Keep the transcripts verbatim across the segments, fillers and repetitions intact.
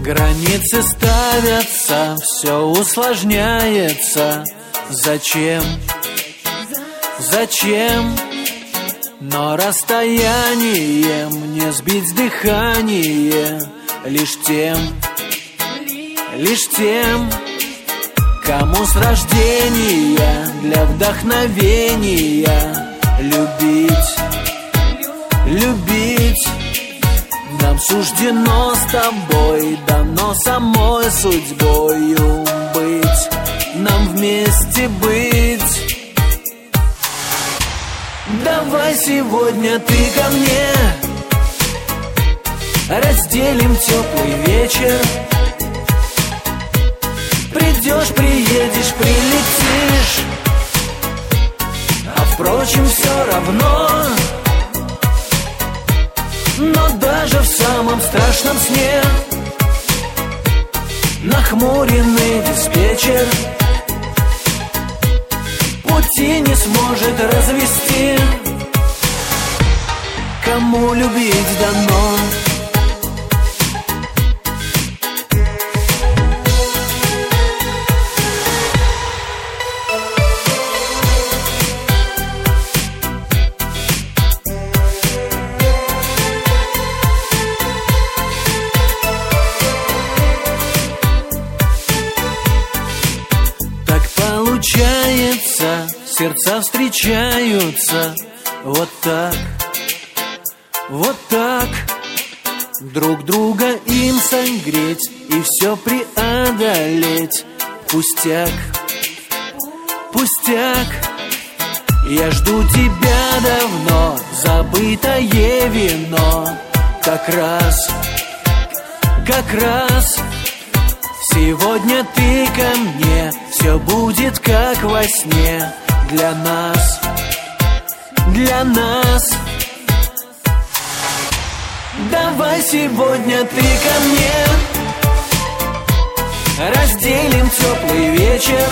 Границы ставятся, все усложняется. Зачем? Зачем? Но расстоянием не сбить дыхание. Лишь тем, лишь тем, кому с рождения для вдохновения любить, любить. Нам суждено с тобой, дано самой судьбою быть, нам вместе быть. Давай сегодня ты ко мне, разделим теплый вечер. Придешь, приедешь, прилетишь, а впрочем все равно. Но даже в самом страшном сне нахмуренный диспетчер пути не сможет развести. Кому любить дано. Получается, сердца встречаются вот так, вот так. Друг друга им согреть и все преодолеть. Пустяк, пустяк. Я жду тебя давно, забытое вино. Как раз, как раз сегодня ты ко мне, все будет как во сне. Для нас, для нас. Давай сегодня ты ко мне, разделим теплый вечер.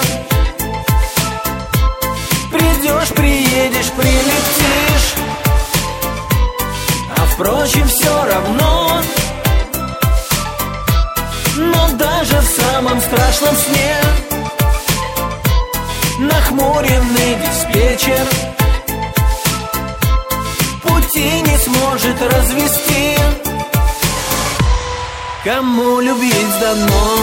Придешь, приедешь, прилетишь, а впрочем все равно. Но даже в самом страшном сне нахмуренный диспетчер пути не сможет развести. Кому любить дано.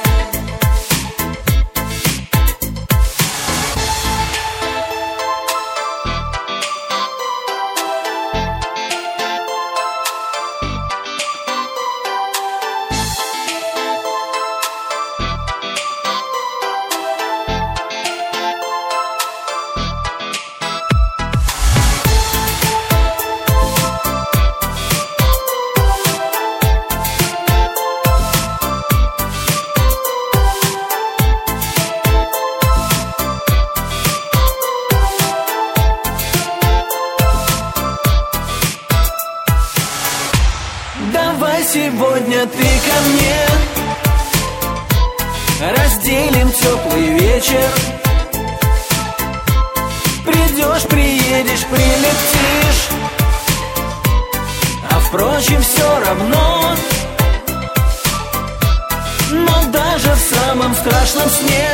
Давай сегодня ты ко мне, разделим теплый вечер. Придешь, приедешь, прилетишь, а впрочем все равно. Но даже в самом страшном сне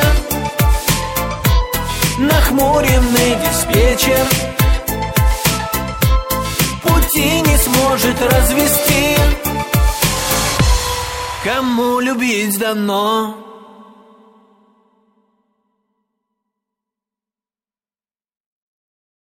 нахмуренный диспетчер пути не сможет развести. Кому любить дано.